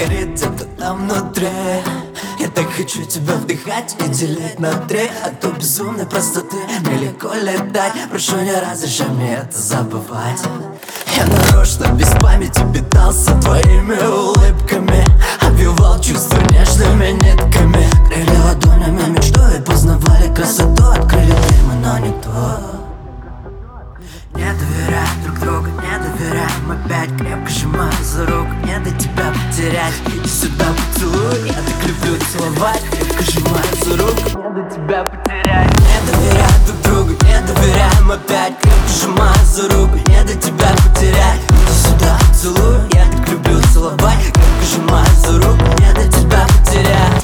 горит где-то там внутри. Я так хочу тебя вдыхать и делить на три. От той безумной простоты мне легко летать. Прошу, не разрешай мне это забывать. Я нарочно без памяти питался твоими улыбками, обвивал чувства нежными нитками. Крыли ладонями мечту и познавали красоту. Открыли дверь мы, но не то. Не доверяем друг другу, не доверяем опять. Крепко сжимаю за руку, не до тебя потерять. Иди сюда, поцелуй, я так люблю целовать. Крепко сжимаю за руку, не до тебя потерять. Не доверяем друг другу, не доверяем опять. Крепко сжимаю за руку, не до тебя потерять. Иди сюда, поцелуй, я так люблю целовать. Крепко сжимаю за руку, не до тебя потерять.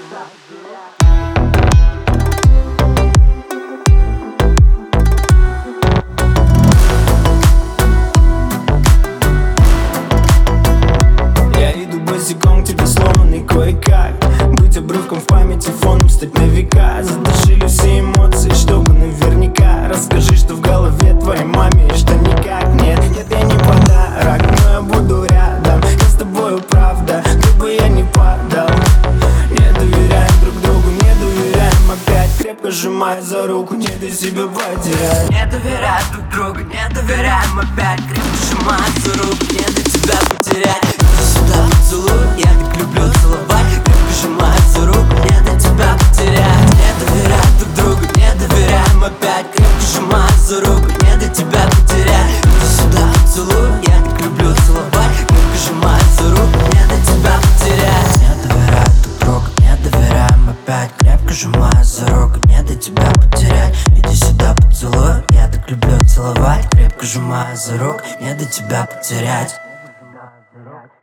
Босиком к тебе сломанный кое-как. Быть обрывком в памяти, фоном стать на века. Задушили все эмоции, чтобы наверняка. Расскажи, что в голове твоей маме, и что никак. Нет, нет, я не подарок, но я буду рядом. Я с тобою правда, где бы я ни падал. Не доверяем друг другу, не доверяем опять. Крепко сжимая за руку, не дай себя потерять. Не доверяем друг другу, не доверяем опять. Крепко сжимая за руку, не дай тебя потерять. Иди сюда, поцелуй, я так люблю целовать. Крепко сжимаю за руку, не дай тебя потерять. Не доверяем друг другу, не доверяем опять. Крепко сжимаю за руку, не дай тебя потерять. Иди сюда, поцелуй, я так люблю целовать. Крепко сжимаю за руку, не дай тебя потерять. Не доверяем друг другу, не доверяем опять. Крепко сжимаю за руку, не дай тебя потерять. Иди сюда, поцелуй, я так люблю целовать. Крепко сжимаю за руку, не дай тебя потерять.